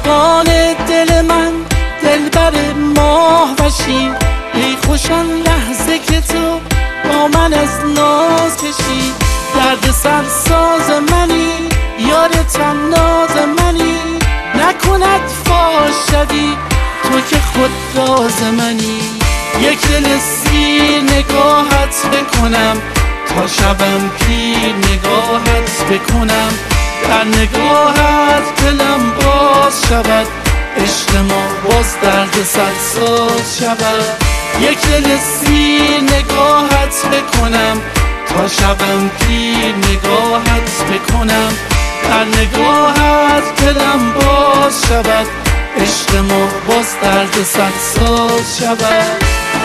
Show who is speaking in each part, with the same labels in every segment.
Speaker 1: عشقان دل من، دلبر ماه وشی، ای خوش آن لحظه که تو با من از ناز کشی. درد سر ساز منی، یار طناز منی، نکند فاش شدی تو که خود راز منی. یک دل سیر نگاهت بکنم، تا شبم پیر نگاهت بکنم. در نگاهت دلم باز شود، عشق ما باز درد سرساز شود. یک دل سیر نگاهت بکنم، تا شبم پیر نگاهت بکنم. در نگاهت دلم باز شود، عشق ما باز درد سرساز شود.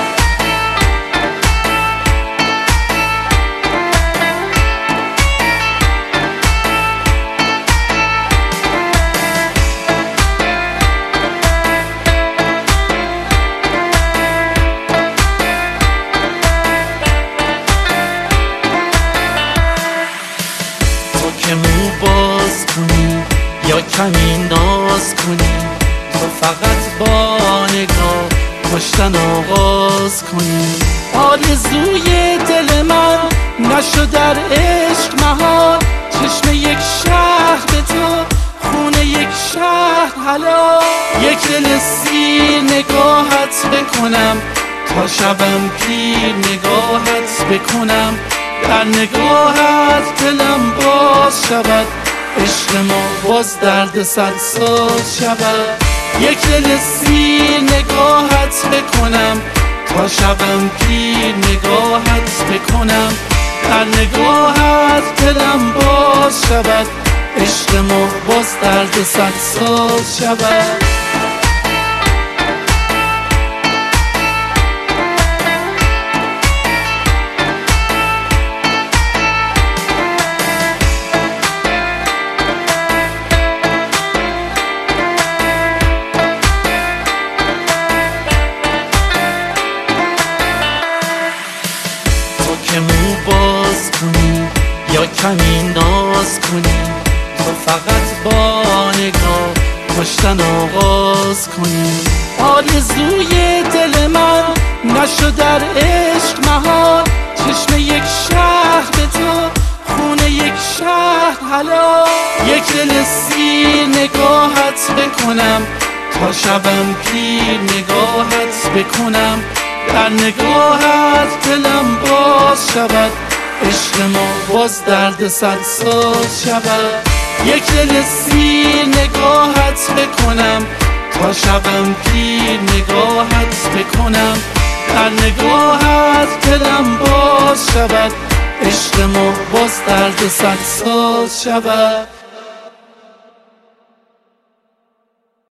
Speaker 1: که مو باز کنی یا کمی ناز کنی، تو فقط با نگاه کشتن آغاز کنی. آرزوی دل من نشد در عشق مهار، چشم یک شهر به تو، خون یک شهر حلال. یک دل سیر نگاهت بکنم، تا شبم پیر نگاهت بکنم. در نگاهت دلم باز شود، عشق ما باز درد سرساز شود. یک دل سیر نگاهت بکنم، تا شبم پیر نگاهت بکنم. در نگاهت دلم باز شود، عشق ما باز درد سرساز شود. که مو باز کنی یا کمی ناز کنی، تو فقط با نگاه کشتن آغاز کنی. آرزوی دل من نشد در عشق مهار، چشم یک شهر به تو، خون یک شهر حلال. یک دل سیر نگاهت بکنم، تا شبم پیر نگاهت بکنم. در نگاهت دلم باز شود، عشق ما باز درد سرساز شود. یک دل سیر نگاهت بکنم، تا شبم پیر نگاهت بکنم. در نگاهت دلم باز شود، عشق ما باز درد سرساز شود.